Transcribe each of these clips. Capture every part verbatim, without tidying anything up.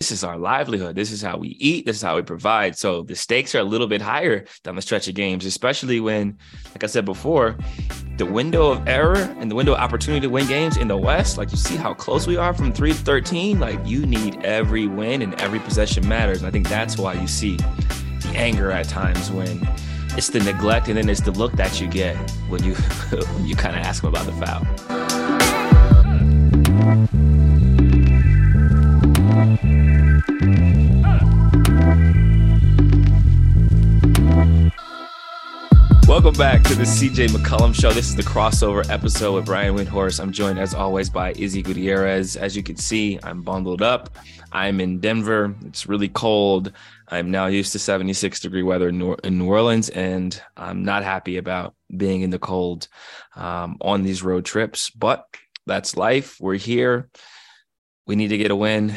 this is our livelihood. This is how we eat. This is how we provide. So the stakes are a little bit higher down the stretch of games, especially when, like I said before, the window of error and the window of opportunity to win games in the West, like you see how close we are from three to thirteen, like you need every win and every possession matters. And I think that's why you see the anger at times when it's the neglect and then it's the look that you get when you, when you kind of ask them about the foul. Welcome back to the C J McCollum Show. This is the crossover episode with Brian Windhorst. I'm joined, as always, by Izzy Gutierrez. As you can see, I'm bundled up. I'm in Denver. It's really cold. I'm now used to seventy-six degree weather in New, in New Orleans, and I'm not happy about being in the cold um, on these road trips. But that's life. We're here. We need to get a win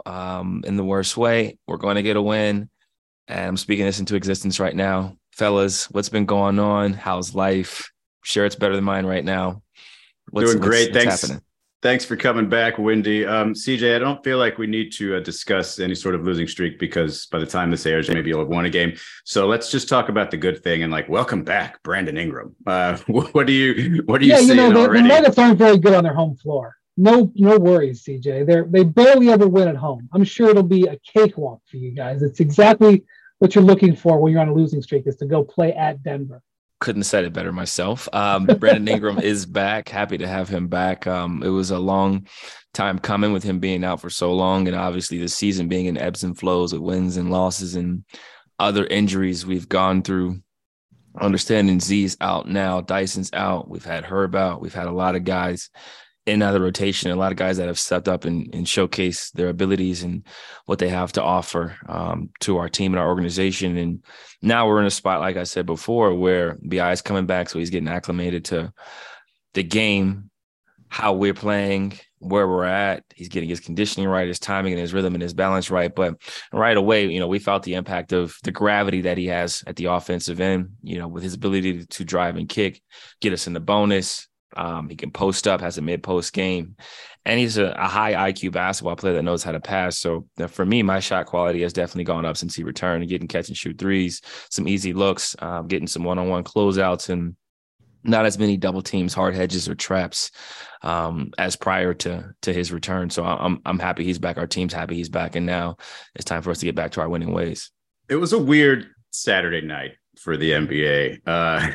um, in the worst way. We're going to get a win. And I'm speaking this into existence right now. Fellas, what's been going on? How's life? I'm sure it's better than mine right now. What's, Doing great. What's, Thanks. What's happening? Thanks for coming back, Windy. Um, C J, I don't feel like we need to uh, discuss any sort of losing streak because by the time this airs, maybe you'll have won a game. So let's just talk about the good thing and like, welcome back, Brandon Ingram. Uh, what do you, what do you yeah, seeing you know, the, already? the Nuggets aren't very good on their home floor. No, no worries, C J. They're they barely ever win at home. I'm sure it'll be a cakewalk for you guys. It's exactly what you're looking for when you're on a losing streak is to go play at Denver. Couldn't have said it better myself. Um, Brandon Ingram is back. Happy to have him back. Um, it was a long time coming with him being out for so long. And obviously the season being in ebbs and flows with wins and losses and other injuries we've gone through. Understanding Z's out now. Dyson's out. We've had Herb out. We've had a lot of guys in and out of the rotation, a lot of guys that have stepped up and, and showcased their abilities and what they have to offer um, to our team and our organization. And now we're in a spot, like I said before, where B I is coming back. So he's getting acclimated to the game, how we're playing, where we're at. He's getting his conditioning right, his timing and his rhythm and his balance right. But right away, you know, we felt the impact of the gravity that he has at the offensive end, you know, with his ability to, to drive and kick, get us in the bonus. Um, he can post up, has a mid-post game, and he's a, a high I Q basketball player that knows how to pass. So uh, for me, my shot quality has definitely gone up since he returned, and getting catch and shoot threes, some easy looks, um, getting some one-on-one closeouts, and not as many double teams, hard hedges, or traps um, as prior to to his return. So I'm I'm happy he's back. Our team's happy he's back, and now it's time for us to get back to our winning ways. It was a weird Saturday night for the N B A. Uh,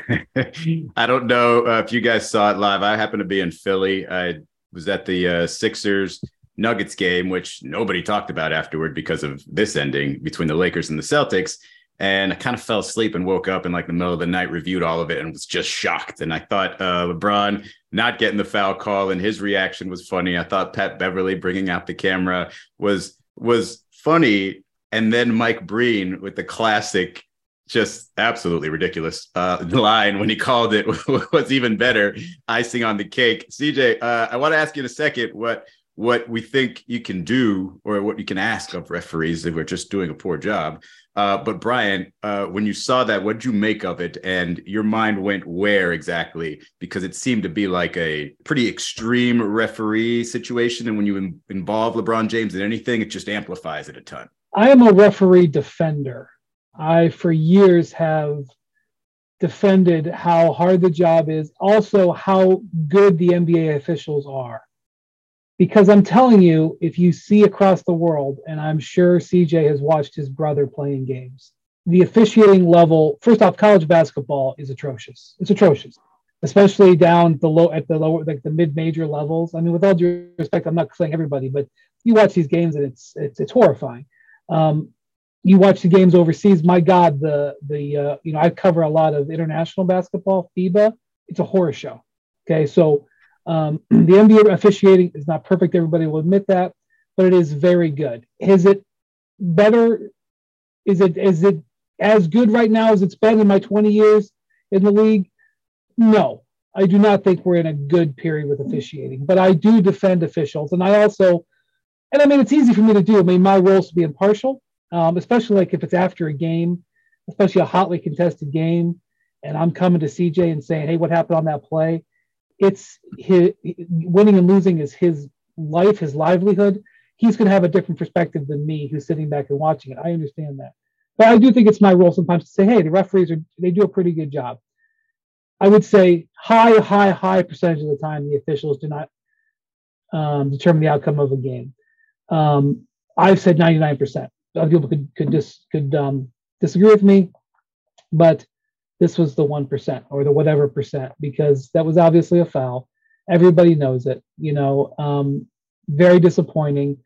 I don't know uh, if you guys saw it live. I happened to be in Philly. I was at the uh, Sixers Nuggets game, which nobody talked about afterward because of this ending between the Lakers and the Celtics. And I kind of fell asleep and woke up in like the middle of the night, reviewed all of it, and was just shocked. And I thought uh, LeBron not getting the foul call and his reaction was funny. I thought Pat Beverly bringing out the camera was was funny. And then Mike Breen with the classic, just absolutely ridiculous uh, line when he called it was even better, icing on the cake. C J, uh, I want to ask you in a second what what we think you can do or what you can ask of referees if we're just doing a poor job. Uh, but Brian, uh, when you saw that, what did you make of it? And your mind went where exactly? Because it seemed to be like a pretty extreme referee situation. And when you in- involve LeBron James in anything, it just amplifies it a ton. I am a referee defender. I, for years, have defended how hard the job is, also how good the N B A officials are. Because I'm telling you, if you see across the world, and I'm sure C J has watched his brother playing games, the officiating level, first off, college basketball is atrocious. It's atrocious, especially down the low at the lower, like the mid-major levels. I mean, with all due respect, I'm not saying everybody, but you watch these games and it's it's it's horrifying. Um, You watch the games overseas. My God, the the uh, you know I cover a lot of international basketball, FIBA. It's a horror show. Okay, so um, the N B A officiating is not perfect. Everybody will admit that, but it is very good. Is it better? Is it is it as good right now as it's been in my twenty years in the league? No, I do not think we're in a good period with officiating. But I do defend officials, and I also, and I mean it's easy for me to do. I mean my role is to be impartial. Um, especially like if it's after a game, especially a hotly contested game, and I'm coming to C J and saying, hey, what happened on that play? It's his, winning and losing is his life, his livelihood. he's going to have a different perspective than me who's sitting back and watching it. I understand that. But I do think it's my role sometimes to say, hey, the referees, are they do a pretty good job. I would say high, high, high percentage of the time, the officials do not um, determine the outcome of a game. Um, I've said ninety-nine percent. Other people could could dis, could um, disagree with me, but this was the one percent or the whatever percent, because that was obviously a foul. Everybody knows it, you know, um, very disappointing.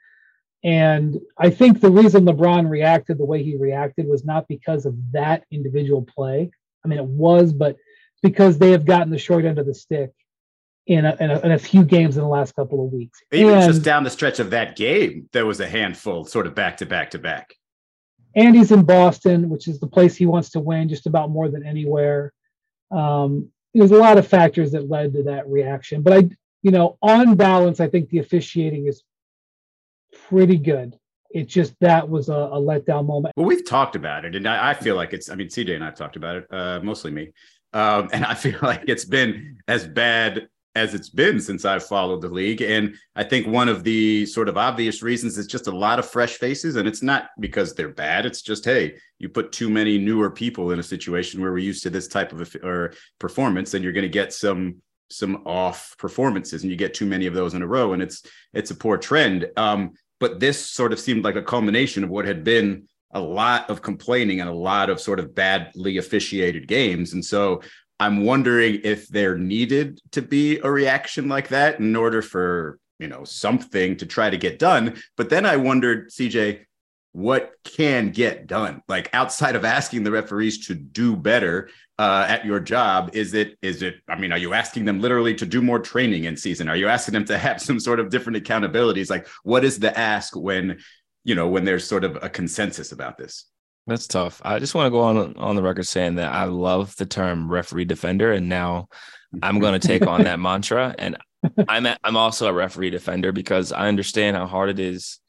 And I think the reason LeBron reacted the way he reacted was not because of that individual play. I mean, it was, but because they have gotten the short end of the stick in a, in a, in a few games in the last couple of weeks. Even and, just down the stretch of that game, there was a handful sort of back to back to back. And he's in Boston, which is the place he wants to win just about more than anywhere. Um, there's a lot of factors that led to that reaction. But I, you know, on balance, I think the officiating is pretty good. It's just that was a, a letdown moment. Well, we've talked about it, and I, I feel like it's, I mean, C J and I have talked about it, uh, mostly me. Um, and I feel like it's been as bad as it's been since I've followed the league. And I think one of the sort of obvious reasons is just a lot of fresh faces. And it's not because they're bad. It's just, hey, you put too many newer people in a situation where we're used to this type of a, or performance, and you're going to get some some off performances, and you get too many of those in a row. And it's it's a poor trend. Um, but this sort of seemed like a culmination of what had been a lot of complaining and a lot of sort of badly officiated games. And so I'm wondering if there needed to be a reaction like that in order for, you know, something to try to get done. But then I wondered, C J, what can get done? Like, outside of asking the referees to do better uh, at your job, is it, is it, I mean, are you asking them literally to do more training in season? Are you asking them to have some sort of different accountabilities? Like, what is the ask when, you know, when there's sort of a consensus about this? That's tough. I just want to go on on the record saying that I love the term referee defender, and now I'm going to take on that mantra. And I'm a, I'm also a referee defender because I understand how hard it is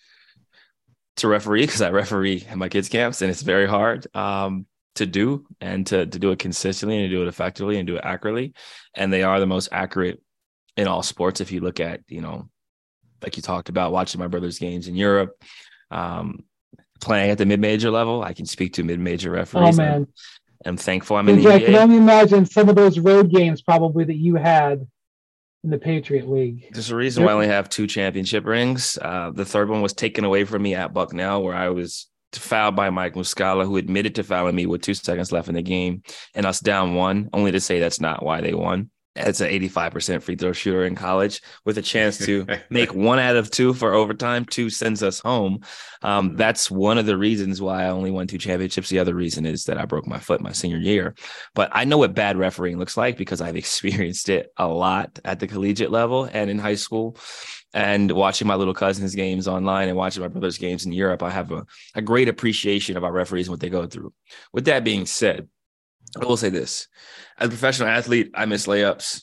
to referee, because I referee at my kids' camps, and it's very hard um, to do and to to do it consistently and to do it effectively and do it accurately. And they are the most accurate in all sports. If you look at, you know, like you talked about, watching my brother's games in Europe. Um, Playing at the mid-major level, I can speak to mid-major referees. Oh, man. I'm, I'm thankful I'm in the I N B A. can only imagine some of those road games probably that you had in the Patriot League. There's a reason why I only have two championship rings. Uh, the third one was taken away from me at Bucknell, where I was fouled by Mike Muscala, who admitted to fouling me with two seconds left in the game, and us down one, only to say that's not why they won. As an eighty-five percent free throw shooter in college with a chance to make one out of two for overtime, two sends us home. Um, that's one of the reasons why I only won two championships. The other reason is that I broke my foot my senior year. But I know what bad refereeing looks like because I've experienced it a lot at the collegiate level and in high school. And watching my little cousin's games online and watching my brother's games in Europe, I have a, a great appreciation of our referees and what they go through. With that being said, I will say this. As a professional athlete, I miss layups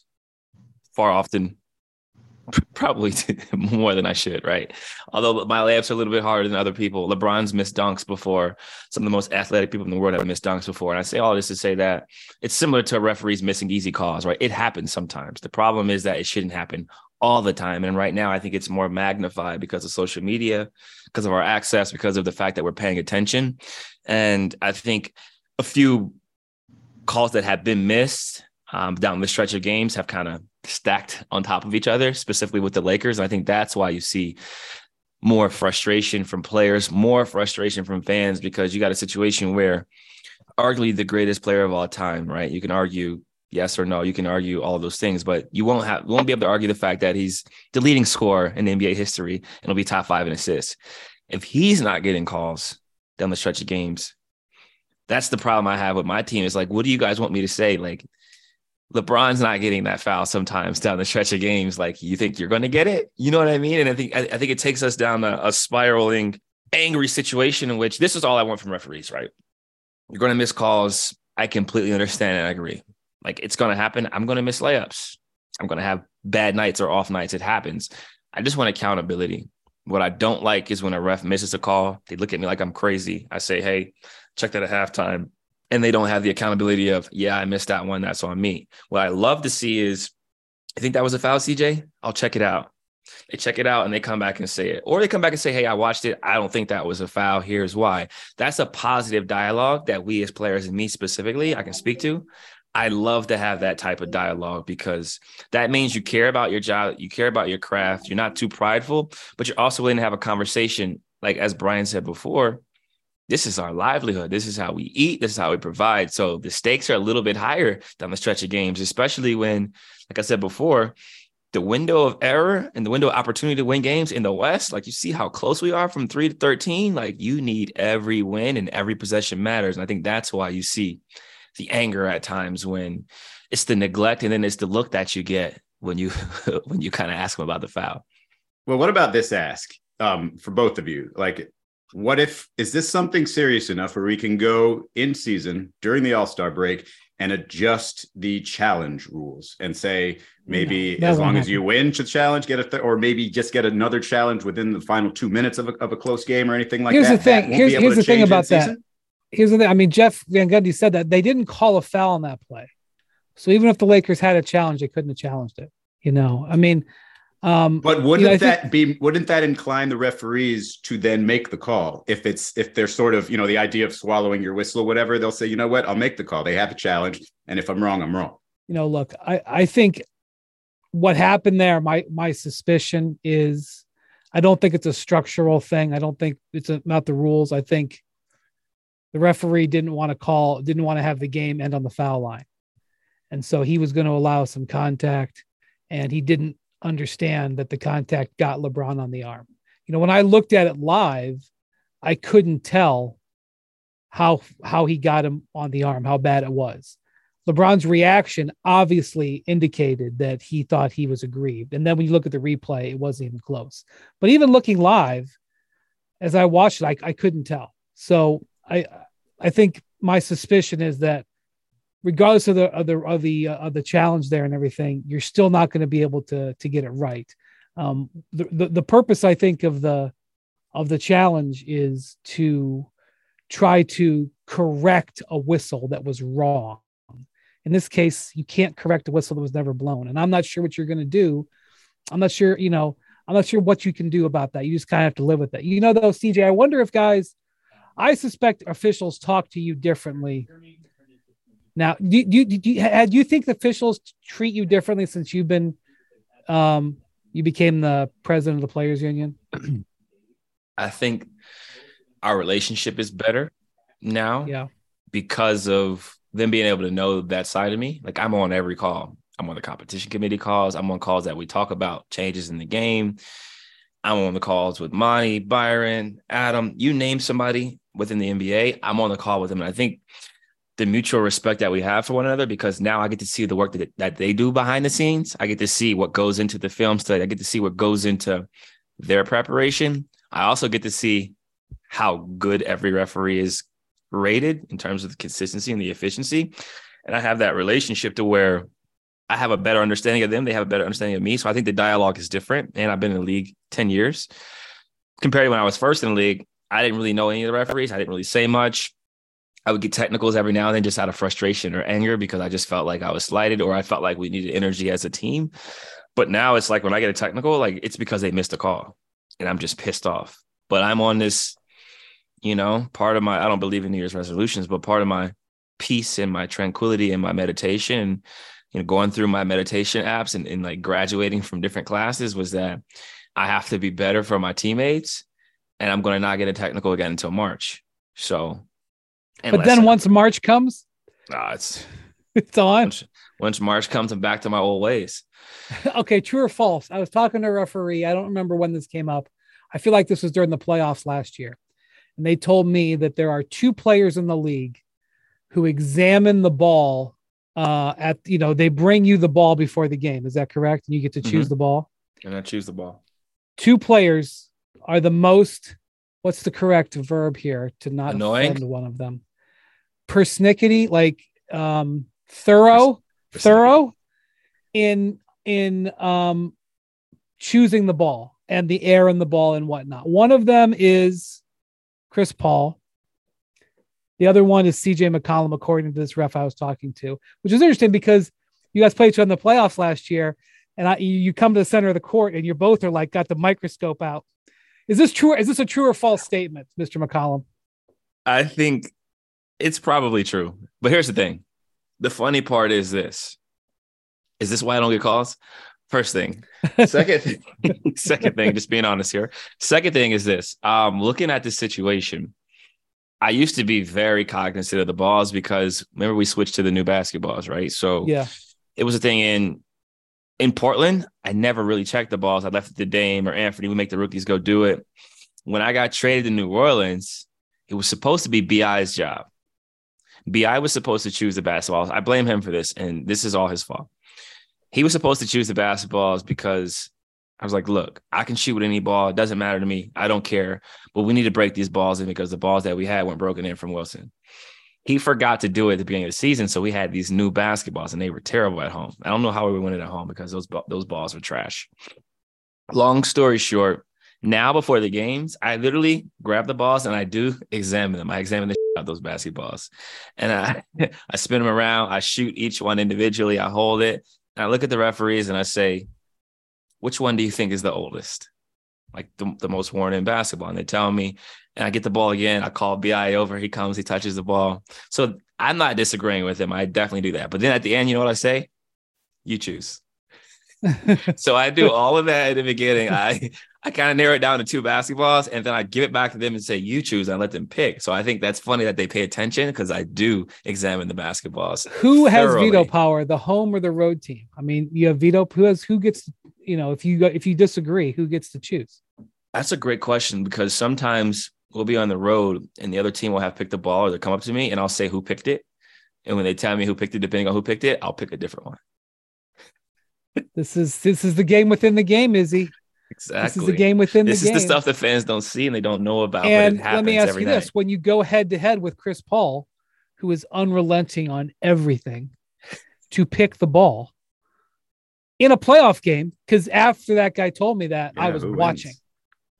far often, probably more than I should, right? Although my layups are a little bit harder than other people. LeBron's missed dunks before. Some of the most athletic people in the world have missed dunks before. And I say all this to say that it's similar to referees missing easy calls, right? It happens sometimes. The problem is that it shouldn't happen all the time. And right now, I think it's more magnified because of social media, because of our access, because of the fact that we're paying attention. And I think a few calls that have been missed um, down the stretch of games have kind of stacked on top of each other, specifically with the Lakers. And I think that's why you see more frustration from players, more frustration from fans, because you got a situation where arguably the greatest player of all time, right? You can argue yes or no. You can argue all of those things, but you won't have, you won't be able to argue the fact that he's the leading scorer in N B A history and will be top five in assists. If he's not getting calls down the stretch of games, that's the problem I have with my team. Is like, what do you guys want me to say? Like, LeBron's not getting that foul sometimes down the stretch of games. Like, you think you're going to get it? You know what I mean? And I think I, I think it takes us down a, a spiraling, angry situation in which this is all I want from referees, right? You're going to miss calls. I completely understand and I agree. Like, it's going to happen. I'm going to miss layups. I'm going to have bad nights or off nights. It happens. I just want accountability. What I don't like is when a ref misses a call, they look at me like I'm crazy. I say, hey, check that at halftime. And they don't have the accountability of, yeah, I missed that one. That's on me. What I love to see is, I think that was a foul, C J. I'll check it out. They check it out and they come back and say it. Or they come back and say, hey, I watched it. I don't think that was a foul. Here's why. That's a positive dialogue that we as players, and me specifically, I can speak to. I love to have that type of dialogue because that means you care about your job, you care about your craft, you're not too prideful, but you're also willing to have a conversation. Like, as Brian said before, this is our livelihood. This is how we eat. This is how we provide. So the stakes are a little bit higher down the stretch of games, especially when, like I said before, the window of error and the window of opportunity to win games in the West, like you see how close we are from three to thirteen, like you need every win and every possession matters. And I think that's why you see the anger at times when it's the neglect and then it's the look that you get when you when you kind of ask them about the foul. Well, what about this ask um, for both of you? Like, what if, is this something serious enough where we can go in season during the All-Star break and adjust the challenge rules and say, maybe no, as long as you win to challenge, get a, th- or maybe just get another challenge within the final two minutes of a, of a close game or anything like here's that? The thing. Here's, here's the thing about that. Here's the thing. I mean, Jeff Van Gundy said that they didn't call a foul on that play. So even if the Lakers had a challenge, they couldn't have challenged it. You know, I mean, um, but wouldn't you know, that think, be, wouldn't that incline the referees to then make the call? If it's, if they're sort of, you know, the idea of swallowing your whistle or whatever, they'll say, you know what, I'll make the call. They have a challenge. And if I'm wrong, I'm wrong. You know, look, I, I think what happened there, my, my suspicion is, I don't think it's a structural thing. I don't think it's about the rules. I think the referee didn't want to call, didn't want to have the game end on the foul line. And so he was going to allow some contact, and he didn't understand that the contact got LeBron on the arm. You know, when I looked at it live, I couldn't tell how, how he got him on the arm, how bad it was. LeBron's reaction obviously indicated that he thought he was aggrieved. And then when you look at the replay, it wasn't even close. But even looking live, as I watched it, I, I couldn't tell. So I, I think my suspicion is that regardless of the of the of the, uh, of the challenge there and everything, you're still not going to be able to to get it right. Um, the, the the purpose, I think, of the of the challenge is to try to correct a whistle that was wrong. In this case, you can't correct a whistle that was never blown, and I'm not sure what you're going to do. I'm not sure, you know, I'm not sure what you can do about that. You just kind of have to live with it. You know, though, C J, I wonder if guys, I suspect officials talk to you differently. Now, do, do, do, you, do you think the officials treat you differently since you've been, um, you became the president of the Players Union? I think our relationship is better now. Yeah. Because of them being able to know that side of me. Like, I'm on every call. I'm on the competition committee calls. I'm on calls that we talk about changes in the game. I'm on the calls with Monty, Byron, Adam, you name somebody within the N B A, I'm on the call with them. And I think the mutual respect that we have for one another, because now I get to see the work that, that they do behind the scenes. I get to see what goes into the film study. I get to see what goes into their preparation. I also get to see how good every referee is rated in terms of the consistency and the efficiency. And I have that relationship to where I have a better understanding of them. They have a better understanding of me. So I think the dialogue is different. And I've been in the league ten years compared to when I was first in the league. I didn't really know any of the referees. I didn't really say much. I would get technicals every now and then just out of frustration or anger because I just felt like I was slighted or I felt like we needed energy as a team. But now it's like when I get a technical, like it's because they missed a call and I'm just pissed off. But I'm on this, you know, part of my, I don't believe in New Year's resolutions, but part of my peace and my tranquility and my meditation and, you know, going through my meditation apps and, and like graduating from different classes was that I have to be better for my teammates and I'm going to not get a technical again until March. So, but then I, once March comes, nah, it's, it's on. Once, once March comes, I'm back to my old ways. Okay. True or false? I was talking to a referee. I don't remember when this came up. I feel like this was during the playoffs last year. And they told me that there are two players in the league who examine the ball uh, at, you know, they bring you the ball before the game. Is that correct? And you get to choose mm-hmm. the ball. And I choose the ball. Two players are the most, what's the correct verb here to not annoying offend one of them? Persnickety, like um, thorough, Pers- thorough in, in um, choosing the ball and the air in the ball and whatnot. One of them is Chris Paul. The other one is C J McCollum, according to this ref I was talking to, which is interesting because you guys played each other in the playoffs last year. and I, you come to the center of the court and you both are like, got the microscope out. Is this true? Is this a true or false statement, Mister McCollum? I think it's probably true. But here's the thing. The funny part is this. Is this why I don't get calls? First thing. Second thing, second thing, just being honest here. Second thing is this. Um, looking at this situation, I used to be very cognizant of the balls because remember we switched to the new basketballs, right? So yeah, it was a thing in in Portland. I never really checked the balls. I left it to Dame or Anthony. We make the rookies go do it. When I got traded to New Orleans, it was supposed to be B I's job. B I was supposed to choose the basketballs. I blame him for this, and this is all his fault. He was supposed to choose the basketballs because I was like, look, I can shoot with any ball. It doesn't matter to me. I don't care. But we need to break these balls in because the balls that we had weren't broken in from Wilson. He forgot to do it at the beginning of the season, so we had these new basketballs, and they were terrible at home. I don't know how we won it at home because those, those balls were trash. Long story short, now before the games, I literally grab the balls, and I do examine them. I examine the shit out of those basketballs. And I, I spin them around. I shoot each one individually. I hold it. And I look at the referees and I say, which one do you think is the oldest? Like the, the most worn in basketball. And they tell me, and I get the ball again. I call B I over. He comes, he touches the ball. So I'm not disagreeing with him. I definitely do that. But then at the end, you know what I say? You choose. So I do all of that at the beginning. I, I kind of narrow it down to two basketballs, and then I give it back to them and say, you choose, and I let them pick. So I think that's funny that they pay attention because I do examine the basketballs. Who has thoroughly. veto power, the home or the road team? I mean, you have veto. Who has, who gets, you know, if you go, if you disagree, who gets to choose? That's a great question because sometimes we'll be on the road and the other team will have picked the ball or they'll come up to me and I'll say who picked it. And when they tell me who picked it, depending on who picked it, I'll pick a different one. This is this is the game within the game, Izzy. Exactly. This is the game within this the game. This is the stuff that fans don't see and they don't know about. And but it happens let me ask every you night. this: when you go head to head with Chris Paul, who is unrelenting on everything to pick the ball in a playoff game, because after that guy told me that, Yeah, I was who watching. wins?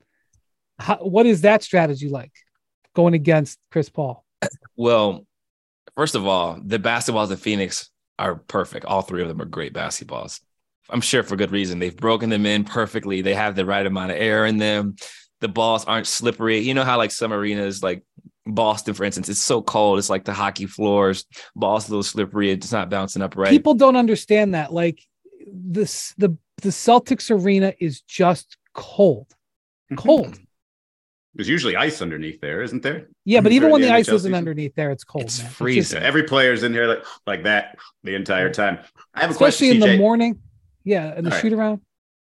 How, what is that strategy like going against Chris Paul? Well, first of all, the basketballs of Phoenix are perfect. All three of them are great basketballs. I'm sure for good reason. They've broken them in perfectly. They have the right amount of air in them. The balls aren't slippery. You know how like some arenas, like Boston, for instance, it's so cold. It's like the hockey floors. Ball's a little slippery. It's not bouncing up right. People don't understand that. Like this, the the Celtics arena is just cold, cold. There's usually ice underneath there, isn't there? Yeah, but even During when the the ice N H L isn't season? underneath there, it's cold. It's man. freezing. just- So every player's in here like like that the entire time. I have a especially question, in the C J. morning. Yeah, in the All right. shoot around.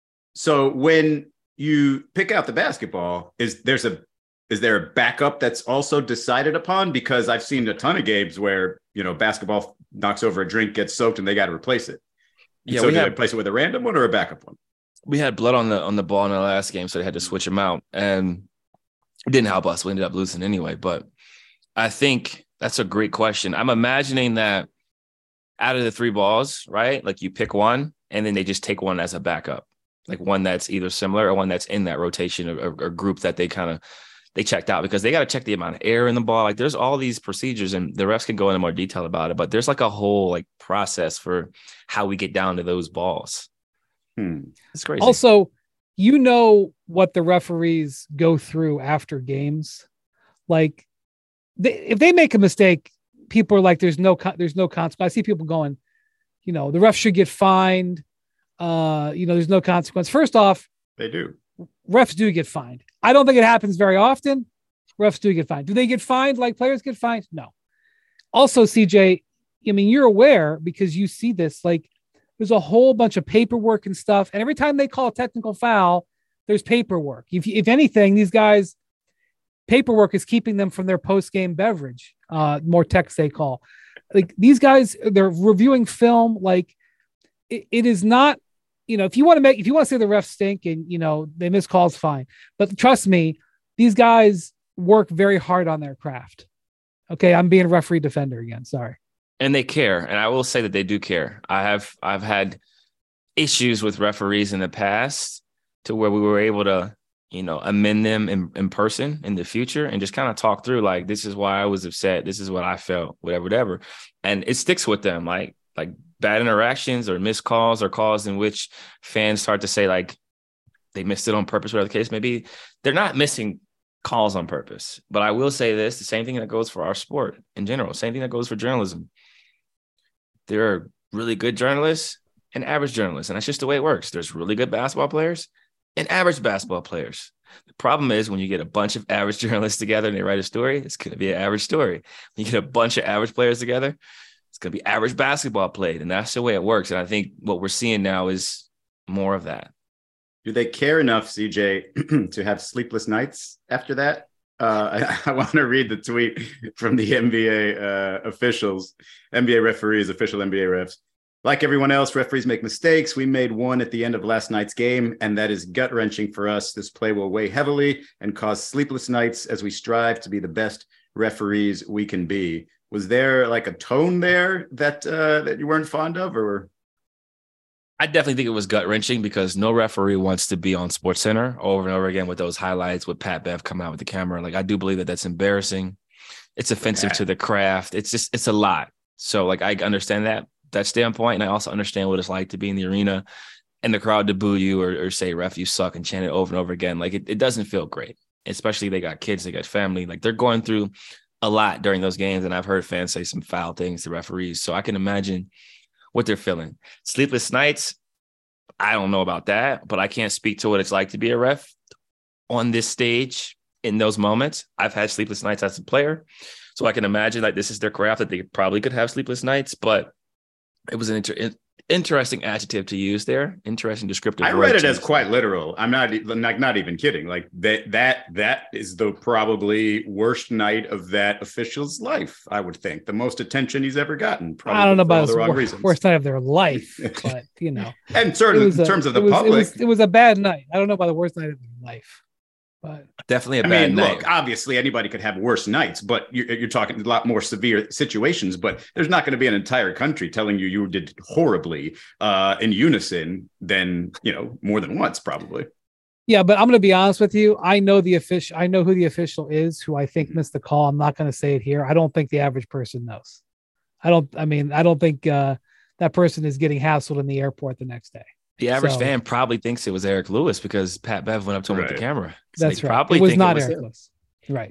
So when you pick out the basketball, is there's a is there a backup that's also decided upon? Because I've seen a ton of games where, you know, basketball knocks over a drink, gets soaked, and they got to replace it. And Yeah, so we do have- they replace it with a random one or a backup one? We had blood on the on the ball in the last game, so they had to switch them out. And it didn't help us. We ended up losing anyway. But I think that's a great question. I'm imagining that out of the three balls, right? Like you pick one and then they just take one as a backup, like one that's either similar or one that's in that rotation or, or, or group that they kind of they checked out because they got to check the amount of air in the ball. Like there's all these procedures and the refs can go into more detail about it, but there's like a whole like process for how we get down to those balls. Hmm. It's crazy. Also, you know what the referees go through after games. Like, they, if they make a mistake, people are like, "There's no, con- there's no consequence." I see people going, you know, the ref should get fined. Uh, you know, there's no consequence. First off, They do. refs do get fined. I don't think it happens very often. Refs do get fined. Do they get fined like players get fined? No. Also, C J, I mean, you're aware because you see this, like there's a whole bunch of paperwork and stuff. And every time they call a technical foul, there's paperwork. If, if anything, these guys, paperwork is keeping them from their post-game beverage, uh, more text they call. Like these guys, they're reviewing film. Like it, it is not, you know, if you want to make, if you want to say the refs stink and, you know, they miss calls, fine. But trust me, these guys work very hard on their craft. Okay. I'm being a referee defender again. Sorry. And they care. And I will say that they do care. I have, I've had issues with referees in the past to where we were able to, you know, amend them in, in person in the future and just kind of talk through like, this is why I was upset. This is what I felt, whatever, whatever. And it sticks with them. Like, like bad interactions or missed calls or calls in which fans start to say like they missed it on purpose, whatever the case may be. They're not missing calls on purpose. But I will say this, the same thing that goes for our sport in general, same thing that goes for journalism. There are really good journalists and average journalists, and that's just the way it works. There's really good basketball players and average basketball players. The problem is when you get a bunch of average journalists together and they write a story, it's going to be an average story. When you get a bunch of average players together, it's going to be average basketball played, and that's the way it works. And I think what we're seeing now is more of that. Do they care enough, C J, to have sleepless nights after that? Uh, I, I want to read the tweet from the N B A uh, officials, N B A referees, official N B A refs. Like everyone else, referees make mistakes. We made one at the end of last night's game, and that is gut-wrenching for us. This play will weigh heavily and cause sleepless nights as we strive to be the best referees we can be. Was there like a tone there that uh, that you weren't fond of, or? I definitely think it was gut-wrenching because no referee wants to be on SportsCenter over and over again with those highlights with Pat Bev coming out with the camera. Like, I do believe that that's embarrassing. It's offensive yeah. to the craft. It's just, it's a lot. So, like, I understand that, that standpoint, and I also understand what it's like to be in the arena and the crowd to boo you or, or say, ref, you suck, and chant it over and over again. Like, it, it doesn't feel great, especially they got kids, they got family. Like, they're going through a lot during those games, and I've heard fans say some foul things to referees. So I can imagine what they're feeling. Sleepless nights, I don't know about that, but I can't speak to what it's like to be a ref on this stage in those moments. I've had sleepless nights as a player, so I can imagine like this is their craft, that they probably could have sleepless nights, but it was an inter- interesting adjective to use there. Interesting descriptive. I read it as quite literal. I'm not like not even kidding. Like that that that is the probably worst night of that official's life. I would think the most attention he's ever gotten. I don't know about the wrong worst, worst night of their life, but you know, and certain, in terms a, of the it was, public, it was, it was a bad night. I don't know about the worst night of their life. But definitely a I bad mean, night. Look, obviously anybody could have worse nights, but you're, you're talking a lot more severe situations. But there's not going to be an entire country telling you you did horribly uh, in unison than, you know, more than once, probably. Yeah, but I'm going to be honest with you. I know the official. I know who the official is, who I think missed the call. I'm not going to say it here. I don't think the average person knows. I don't. I mean, I don't think uh, that person is getting hassled in the airport the next day. The average so, fan probably thinks it was Eric Lewis because Pat Bev went up to him right. with the camera. So that's right. Probably it was not it was Eric him. Lewis. Right.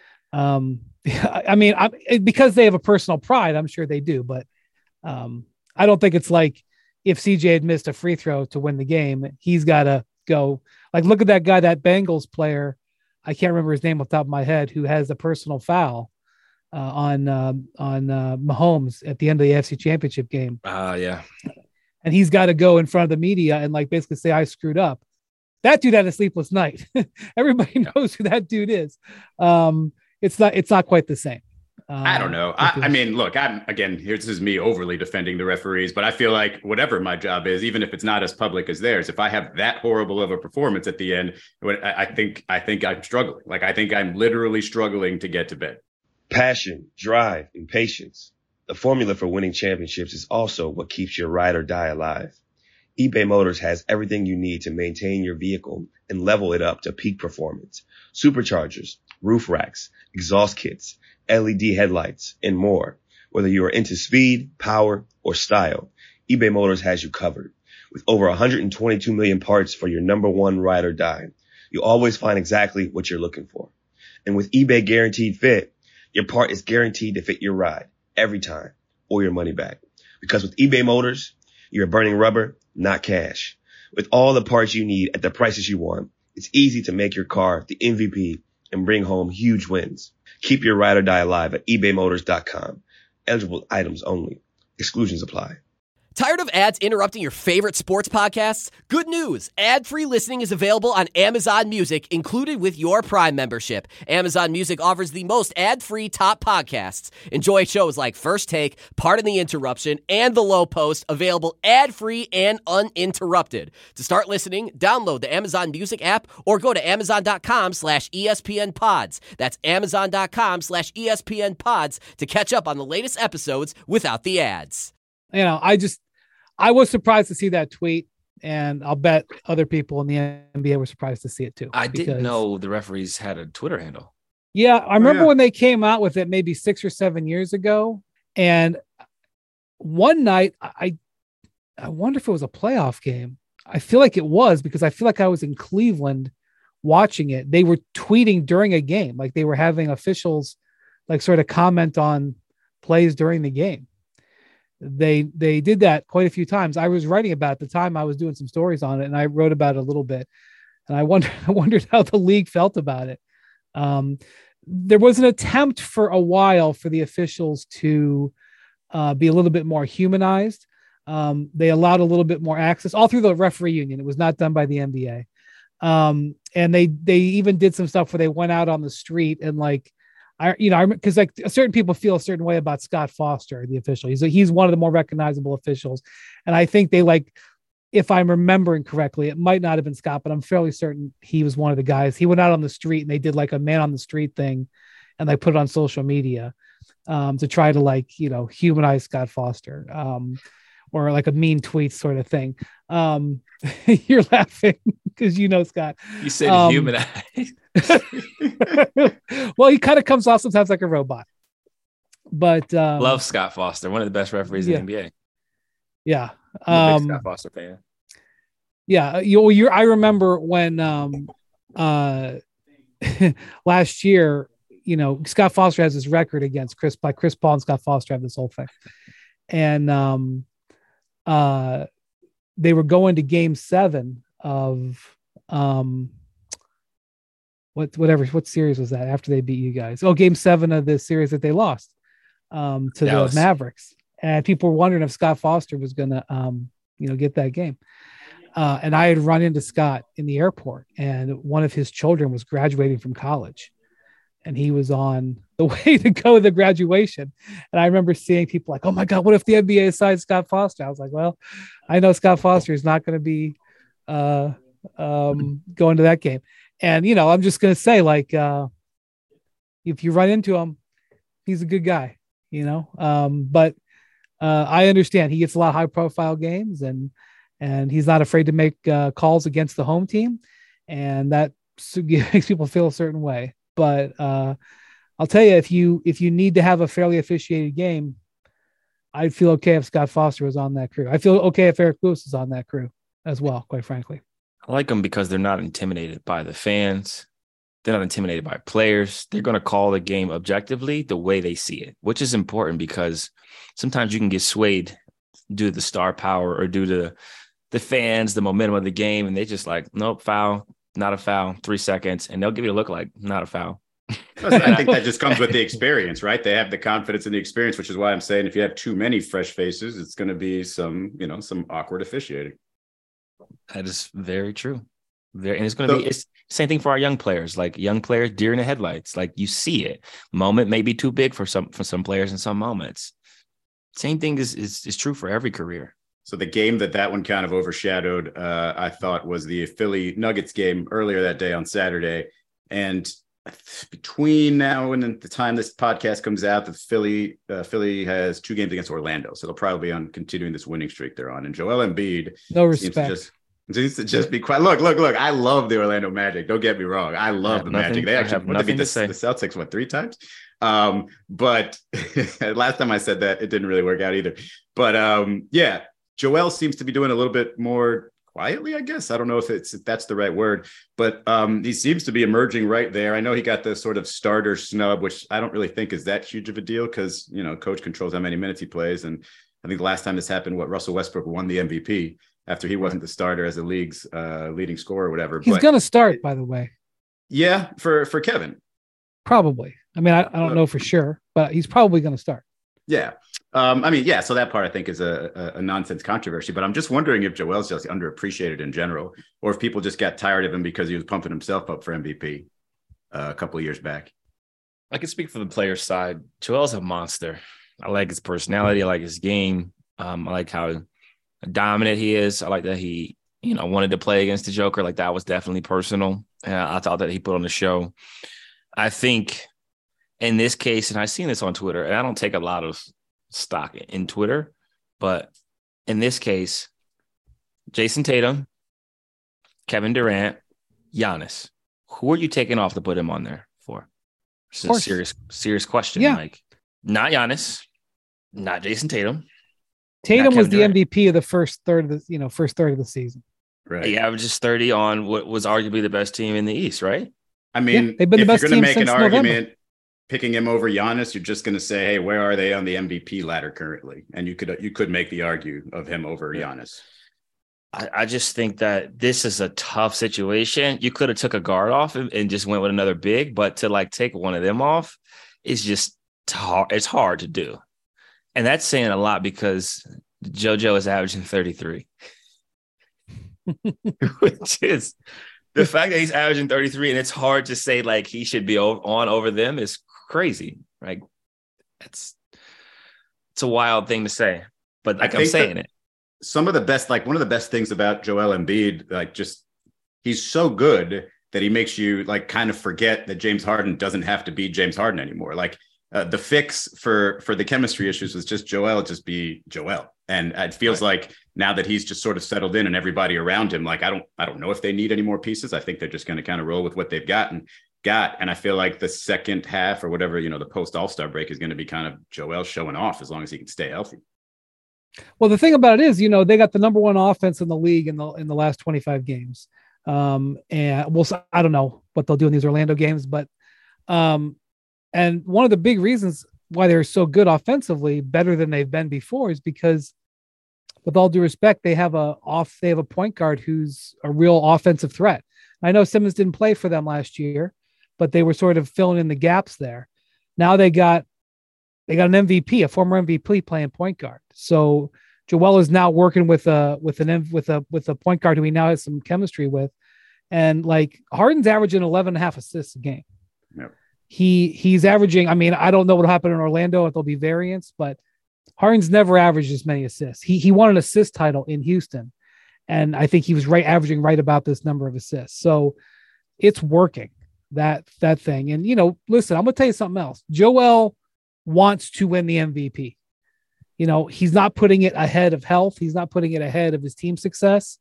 Um, I mean, I, because they have a personal pride, I'm sure they do, but um, I don't think it's like if C J had missed a free throw to win the game, he's got to go. Like, look at that guy, that Bengals player. I can't remember his name off the top of my head, who has a personal foul uh, on uh, on uh, Mahomes at the end of the A F C Championship game. Ah, uh, yeah. And he's got to go in front of the media and like basically say, I screwed up. That dude had a sleepless night. Everybody knows who that dude is. Um, it's not, it's not quite the same. Uh, I don't know. I, I mean, look, I'm again, here, this is me overly defending the referees, but I feel like whatever my job is, even if it's not as public as theirs, if I have that horrible of a performance at the end, I, I think, I think I'm struggling. Like, I think I'm literally struggling to get to bed. Passion, drive, and patience. The formula for winning championships is also what keeps your ride or die alive. eBay Motors has everything you need to maintain your vehicle and level it up to peak performance. Superchargers, roof racks, exhaust kits, L E D headlights, and more. Whether you are into speed, power, or style, eBay Motors has you covered. With over one hundred twenty-two million parts for your number one ride or die, you'll always find exactly what you're looking for. And with eBay Guaranteed Fit, your part is guaranteed to fit your ride every time, or your money back. Because with eBay Motors, you're burning rubber, not cash. With all the parts you need at the prices you want, it's easy to make your car the M V P and bring home huge wins. Keep your ride or die alive at ebay motors dot com. Eligible items only. Exclusions apply. Tired of ads interrupting your favorite sports podcasts? Good news! Ad-free listening is available on Amazon Music, included with your Prime membership. Amazon Music offers the most ad-free top podcasts. Enjoy shows like First Take, Pardon the Interruption, and The Low Post, available ad-free and uninterrupted. To start listening, download the Amazon Music app or go to amazon.com slash ESPN pods. That's amazon.com slash ESPN pods to catch up on the latest episodes without the ads. You know, I just, I was surprised to see that tweet, and I'll bet other people in the N B A were surprised to see it too. I because, didn't know the referees had a Twitter handle. Yeah, I remember oh, yeah. when they came out with it maybe six or seven years ago, and one night, I I wonder if it was a playoff game. I feel like it was because I feel like I was in Cleveland watching it. They were tweeting during a game, like they were having officials like sort of comment on plays during the game. They they did that quite a few times. I was writing about it at the time. I was doing some stories on it, and I wrote about it a little bit. And I wonder I wondered how the league felt about it. Um, there was an attempt for a while for the officials to uh, be a little bit more humanized. Um, they allowed a little bit more access all through the referee union. It was not done by the N B A. Um, and they, they even did some stuff where they went out on the street and like, I, you know, I, cause like certain people feel a certain way about Scott Foster, the official. He's, he's one of the more recognizable officials. And I think they like, if I'm remembering correctly, it might not have been Scott, but I'm fairly certain he was one of the guys. He went out on the street and they did like a man on the street thing and they put it on social media um, to try to like, you know, humanize Scott Foster. Um, or like a mean tweet sort of thing. Um, you're laughing because you know Scott. You said um, humanize. Well, he kind of comes off sometimes like a robot. But um, love Scott Foster, one of the best referees yeah. in the N B A. Yeah, I'm a big um, Scott Foster fan. Yeah, you. You're. I remember when um, uh, last year, you know, Scott Foster has this record against Chris. Like Chris Paul and Scott Foster have this whole thing, and um. Uh, they were going to game seven of um, what whatever what series was that after they beat you guys? Oh, game seven of the series that they lost um, to Dallas. The Mavericks, and people were wondering if Scott Foster was going to um, you know get that game. Uh, and I had run into Scott in the airport, and one of his children was graduating from college. And he was on the way to go to the graduation. And I remember seeing people like, oh my God, what if the N B A signed Scott Foster? I was like, well, I know Scott Foster is not going to be uh, um, going to that game. And, you know, I'm just going to say, like, uh, if you run into him, he's a good guy, you know? Um, but uh, I understand he gets a lot of high profile games and, and he's not afraid to make uh, calls against the home team. And that makes people feel a certain way. But uh, I'll tell you, if you if you need to have a fairly officiated game, I'd feel okay if Scott Foster was on that crew. I feel okay if Eric Lewis is on that crew as well, quite frankly. I like them because they're not intimidated by the fans. They're not intimidated by players. They're going to call the game objectively the way they see it, which is important because sometimes you can get swayed due to the star power or due to the fans, the momentum of the game, and they just like, nope, foul. Not a foul, three seconds, and they'll give you a look like not a foul. I think that just comes with the experience, right? They have the confidence and the experience, which is why I'm saying if you have too many fresh faces, it's going to be some, you know, some awkward officiating. That is very true. Very, and it's going to so, be it's same thing for our young players. Like young players, deer in the headlights. Like you see it. Moment may be too big for some for some players in some moments. Same thing is is is true for every career. So the game that that one kind of overshadowed, uh, I thought, was the Philly Nuggets game earlier that day on Saturday. And between now and the time this podcast comes out, the Philly uh, Philly has two games against Orlando. So they'll probably be on continuing this winning streak they're on. And Joel Embiid no respect. Seems to just, seems to just be quiet. Look, look, look. I love the Orlando Magic. Don't get me wrong. I love the nothing, Magic. They actually what, they beat the, the Celtics, what, three times? Um, but last time I said that, it didn't really work out either. But um, yeah. Joel seems to be doing a little bit more quietly, I guess. I don't know if it's if that's the right word, but um, he seems to be emerging right there. I know he got the sort of starter snub, which I don't really think is that huge of a deal because, you know, coach controls how many minutes he plays. And I think the last time this happened, what Russell Westbrook won the M V P after he wasn't the starter as the league's uh, leading scorer or whatever. He's going to start, by the way. Yeah, for, for Kevin. Probably. I mean, I, I don't know for sure, but he's probably going to start. Yeah. Um, I mean, yeah, so that part I think is a, a, a nonsense controversy, but I'm just wondering if Joel's just underappreciated in general, or if people just got tired of him because he was pumping himself up for M V P uh, a couple of years back. I can speak for the player side. Joel's a monster. I like his personality. I like his game. Um, I like how dominant he is. I like that he, you know, wanted to play against the Joker. Like that was definitely personal. And I thought that he put on the show. I think in this case, and I've seen this on Twitter, and I don't take a lot of stock in Twitter, but in this case, Jason Tatum, Kevin Durant, Giannis, who are you taking off to put him on there for? It's a serious, serious question. Yeah. Like, not Giannis, not Jason Tatum, Tatum was the M V P of the first third of the, you know, first third of the season. Right. He averages thirty on what was arguably the best team in the East, right? I mean, yeah, they've been the best if you're going team to make since an argument November. Picking him over Giannis, you're just going to say, hey, where are they on the M V P ladder currently? And you could you could make the argue of him over Giannis. I, I just think that this is a tough situation. You could have took a guard off and, and just went with another big, but to like take one of them off is just hard. It's hard to do. And that's saying a lot because JoJo is averaging thirty-three, which is the fact that he's averaging thirty-three and it's hard to say like he should be on over them is crazy. Like it's, it's a wild thing to say, but like I'm saying it. Some of the best, like one of the best things about Joel Embiid, like just he's so good that he makes you like kind of forget that James Harden doesn't have to be James Harden anymore. Like uh, the fix for for the chemistry issues was just Joel just be Joel. And it feels right. like now that he's just sort of settled in and everybody around him, like I don't I don't know if they need any more pieces. I think they're just going to kind of roll with what they've gotten got. And I feel like the second half or whatever, you know, the post All-Star break is going to be kind of Joel showing off as long as he can stay healthy. Well, the thing about it is, you know, they got the number one offense in the league in the in the last twenty-five games. Um, and we'll I don't know what they'll do in these Orlando games, but um, and one of the big reasons why they're so good offensively, better than they've been before, is because, with all due respect, they have a off they have a point guard who's a real offensive threat. I know Simmons didn't play for them last year, but they were sort of filling in the gaps there. Now they got they got an M V P, a former M V P playing point guard. So Joel is now working with a with an with a with a point guard who he now has some chemistry with, and like Harden's averaging eleven and a half assists a game. Yep. He he's averaging. I mean, I don't know what'll happen in Orlando if there'll be variance, but Harden's never averaged as many assists. He he won an assist title in Houston, and I think he was right averaging right about this number of assists. So it's working that that thing. And you know, listen, I'm gonna tell you something else. Joel wants to win the M V P. You know, he's not putting it ahead of health. He's not putting it ahead of his team success.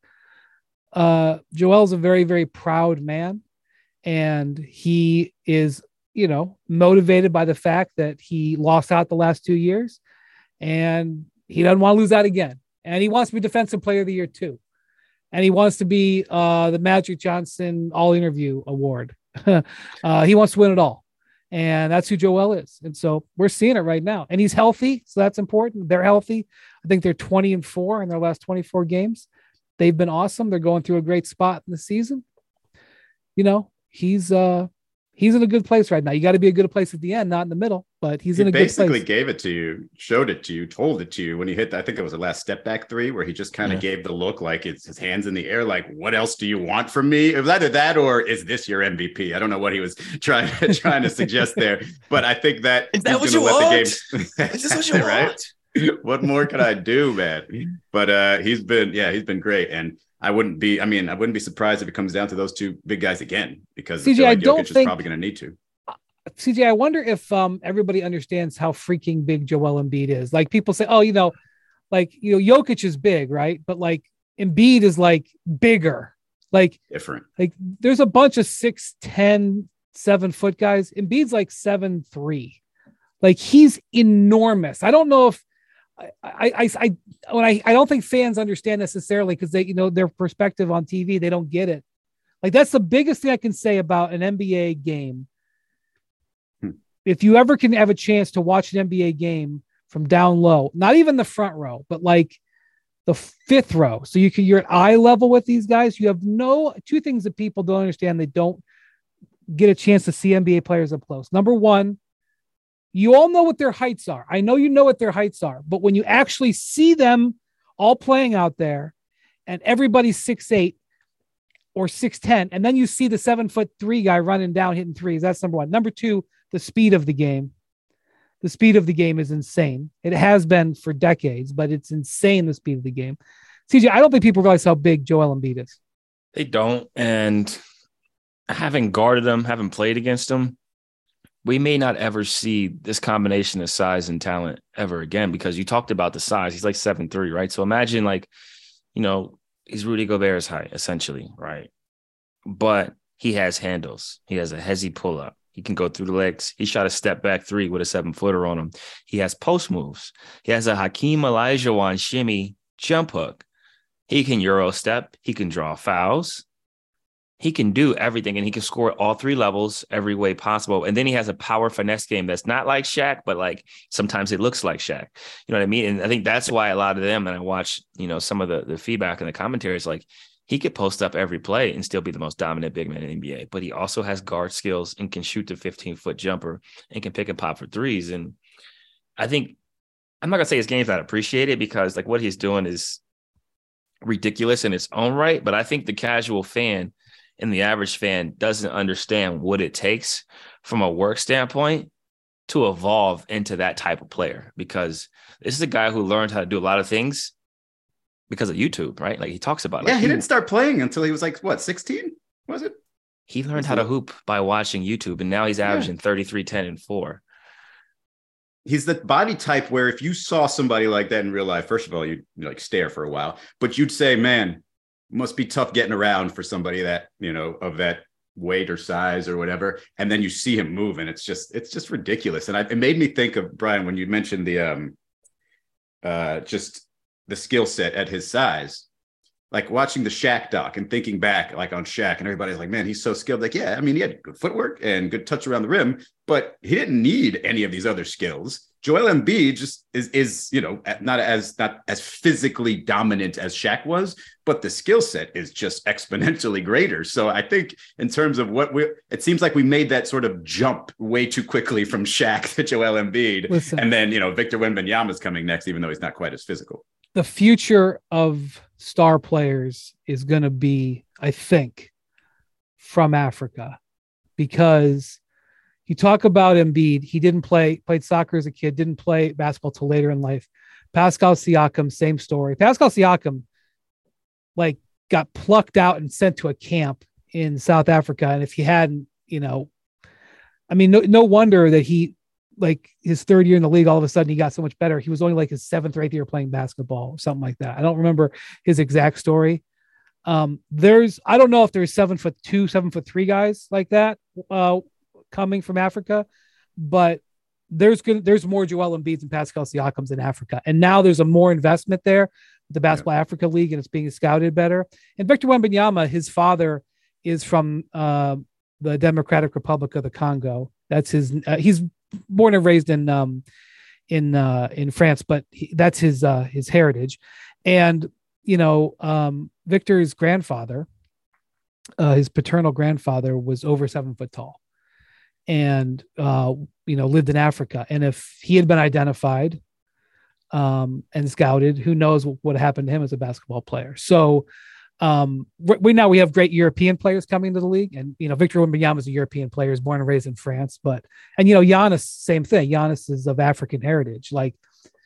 Uh, Joel's a very, very proud man. And he is, you know, motivated by the fact that he lost out the last two years. And he doesn't want to lose out again. And he wants to be Defensive Player of the Year too. And he wants to be uh, the Magic Johnson All-Interview Award. uh, he wants to win it all. And that's who Joel is. And so we're seeing it right now. And he's healthy. So that's important. They're healthy. I think they're twenty and four in their last twenty-four games. They've been awesome. They're going through a great spot in the season. You know, he's uh, he's in a good place right now. You got to be a good place at the end, not in the middle, but he's he in a good place. Basically gave it to you, showed it to you, told it to you when he hit, I think it was the last step back three where he just kind of yeah. gave the look like it's his hands in the air. Like, what else do you want from me? It was either that or is this your M V P? I don't know what he was trying, trying to suggest there, but I think that is that what you want? The game... is this what you right? want? What more could I do, man? But uh, he's been, yeah, he's been great. And I wouldn't be, I mean, I wouldn't be surprised if it comes down to those two big guys again, because C J, I, like I don't Jokic think... is probably going to need to. C J, I wonder if um, everybody understands how freaking big Joel Embiid is. Like people say, oh, you know, like, you know, Jokic is big, right? But like Embiid is like bigger, like different. Like there's a bunch of six, ten, seven foot guys. Embiid's like seven, three. Like he's enormous. I don't know if I, I, I, I when I, I don't think fans understand necessarily because they, you know, their perspective on T V, they don't get it. Like that's the biggest thing I can say about an N B A game. If you ever can have a chance to watch an N B A game from down low, not even the front row, but like the fifth row. So you can, you're at eye level with these guys. You have no two things that people don't understand. They don't get a chance to see N B A players up close. Number one, you all know what their heights are. I know you know what their heights are, but when you actually see them all playing out there and everybody's six, eight or six, ten, and then you see the seven foot three guy running down, hitting threes. That's number one. Number two, the speed of the game. The speed of the game is insane. It has been for decades, but it's insane, the speed of the game. C J, I don't think people realize how big Joel Embiid is. They don't. And having guarded him, having played against him, we may not ever see this combination of size and talent ever again, because you talked about the size. He's like seven three, right? So imagine like, you know, he's Rudy Gobert's height, essentially, right? But he has handles. He has a hezzy pull-up. He can go through the legs. He shot a step back three with a seven footer on him. He has post moves. He has a Hakeem Olajuwon shimmy jump hook. He can Euro step. He can draw fouls. He can do everything, and he can score at all three levels every way possible. And then he has a power finesse game that's not like Shaq, but like sometimes it looks like Shaq. You know what I mean? And I think that's why a lot of them, and I watch, you know, some of the, the feedback and the commentary is like, he could post up every play and still be the most dominant big man in the N B A, but he also has guard skills and can shoot the fifteen-foot jumper and can pick and pop for threes. And I think I'm not going to say his game's not appreciated because like what he's doing is ridiculous in its own right, but I think the casual fan and the average fan doesn't understand what it takes from a work standpoint to evolve into that type of player, because this is a guy who learned how to do a lot of things because of YouTube, right? Like he talks about it. Yeah, like he, he didn't start playing until he was like, what, sixteen? Was it? He learned how to hoop by watching YouTube, and now he's averaging yeah. thirty-three, ten, and four. He's the body type where if you saw somebody like that in real life, first of all, you'd like stare for a while, but you'd say, man, must be tough getting around for somebody that, you know, of that weight or size or whatever. And then you see him move, and it's just, it's just ridiculous. And I, it made me think of, Brian, when you mentioned the, um, uh, just the skill set at his size, like watching the Shaq doc and thinking back like on Shaq, and everybody's like, man, he's so skilled. Like, yeah, I mean, he had good footwork and good touch around the rim, but he didn't need any of these other skills. Joel Embiid just is, is, you know, not as not as physically dominant as Shaq was, but the skill set is just exponentially greater. So I think in terms of what we, it seems like we made that sort of jump way too quickly from Shaq to Joel Embiid. Listen, and then, you know, Victor Wembanyama is coming next, even though he's not quite as physical. The future of star players is going to be, I think, from Africa, because you talk about Embiid. He didn't play, played soccer as a kid, didn't play basketball till later in life. Pascal Siakam, same story. Pascal Siakam, like, got plucked out and sent to a camp in South Africa. And if he hadn't, you know, I mean, no, no wonder that he, like his third year in the league, all of a sudden he got so much better. He was only like his seventh or eighth year playing basketball or something like that. I don't remember his exact story. Um, there's, I don't know if there's seven foot two, seven foot three guys like that uh, coming from Africa, but there's good, there's more Joel Embiids and Pascal Siakams in Africa. And now there's a more investment there, the Basketball yeah. Africa League, and it's being scouted better. And Victor Wembanyama, his father is from uh, the Democratic Republic of the Congo. That's his, uh, he's born and raised in, um, in, uh, in France, but he, that's his, uh, his heritage. And, you know, um, Victor's grandfather, uh, his paternal grandfather was over seven foot tall and, uh, you know, lived in Africa. And if he had been identified, um, and scouted, who knows what would happen to him as a basketball player. So, Um, we now we have great European players coming to the league, and you know Victor Wembanyama is a European player, is born and raised in France, but and you know Giannis, same thing. Giannis is of African heritage. Like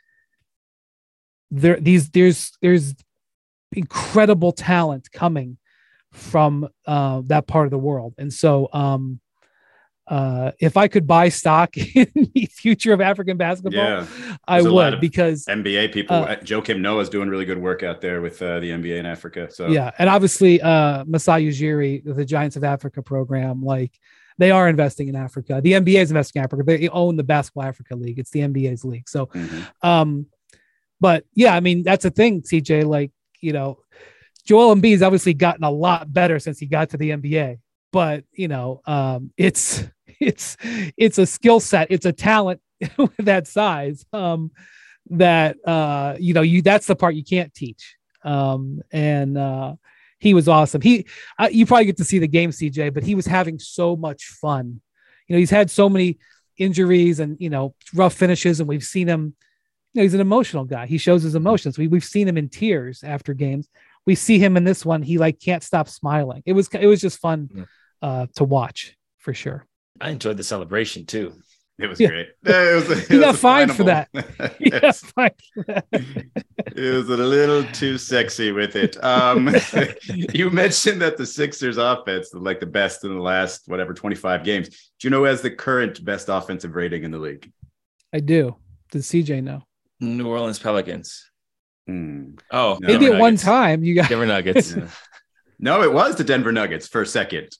there, these there's there's incredible talent coming from uh, that part of the world, and so um, uh, if I could buy stock in the future of African basketball, yeah. I would, because N B A people, uh, Joakim Noah is doing really good work out there with uh, the N B A in Africa. So yeah. And obviously uh, Masai Ujiri, the Giants of Africa program, like they are investing in Africa. The N B A is investing in Africa. They own the Basketball Africa League. It's the N B A's league. So, mm-hmm. um, but yeah, I mean, that's a thing, C J, like, you know, Joel Embiid has obviously gotten a lot better since he got to the N B A, but you know, um, it's, it's, it's a skill set. It's a talent with that size, um, that, uh, you know, you, that's the part you can't teach. Um, and, uh, he was awesome. He, uh, you probably get to see the game, C J, but he was having so much fun. You know, he's had so many injuries and, you know, rough finishes, and we've seen him, you know, he's an emotional guy. He shows his emotions. We, we've seen him in tears after games. We see him in this one. He like can't stop smiling. It was, it was just fun, uh, to watch for sure. I enjoyed the celebration too. It was yeah. great. It was, it he got fined for that. He got fined for that. It was a little too sexy with it. Um, you mentioned that the Sixers offense, like the best in the last, whatever, twenty-five games. Do you know who has the current best offensive rating in the league? I do. Does C J know? New Orleans Pelicans. Mm. Oh, maybe at one time you got Denver Nuggets. Yeah. No, it was the Denver Nuggets for a second.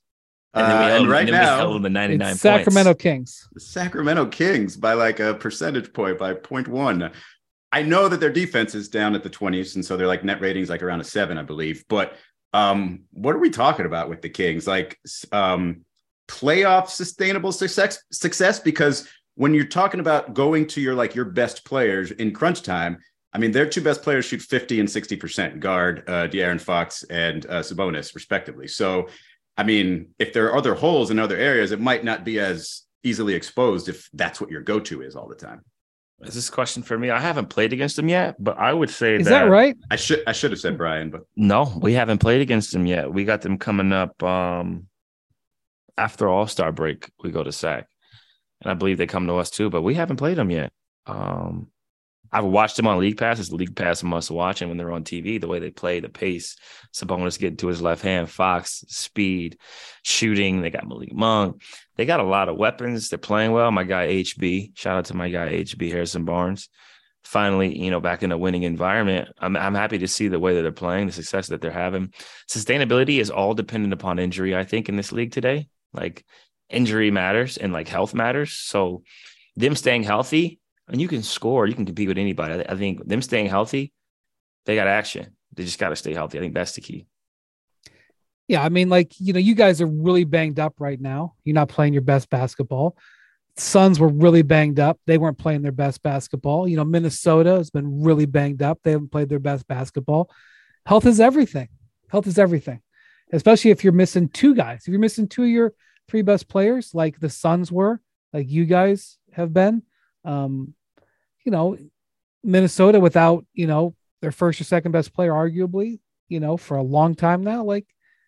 And, then we Uh, held, and right and then now, we held them to ninety-nine It's points. Sacramento Kings. the Sacramento Kings by like a percentage point, by zero point one. I know that their defense is down at the twenties, and so they're like net ratings like around a seven, I believe. But um, what are we talking about with the Kings? Like um, playoff sustainable success, success? Because when you're talking about going to your like your best players in crunch time, I mean, their two best players shoot fifty and sixty percent, guard uh, De'Aaron Fox and uh, Sabonis, respectively. So, I mean, if there are other holes in other areas, it might not be as easily exposed if that's what your go-to is all the time. Is this a question for me? I haven't played against them yet, but I would say Is that, that right? I should I should have said Brian, but no, we haven't played against them yet. We got them coming up um, after All-Star break. We go to Sac, and I believe they come to us too, but we haven't played them yet. Um, I've watched them on League Pass. It's League Pass must watch, and when they're on T V, the way they play, the pace, Sabonis getting to his left hand, Fox, speed, shooting. They got Malik Monk. They got a lot of weapons. They're playing well. My guy H B, shout out to my guy H B, Harrison Barnes. Finally, you know, back in a winning environment. I'm I'm happy to see the way that they're playing, the success that they're having. Sustainability is all dependent upon injury, I think, in this league today. Like injury matters and like health matters. So them staying healthy. And you can score, you can compete with anybody. I think them staying healthy, they got action. They just got to stay healthy. I think that's the key. Yeah, I mean, like, you know, you guys are really banged up right now. You're not playing your best basketball. Suns were really banged up. They weren't playing their best basketball. You know, Minnesota has been really banged up. They haven't played their best basketball. Health is everything. Health is everything, especially if you're missing two guys. If you're missing two of your three best players, like the Suns were, like you guys have been, um, you know, Minnesota without, you know, their first or second best player, arguably, you know, for a long time now, like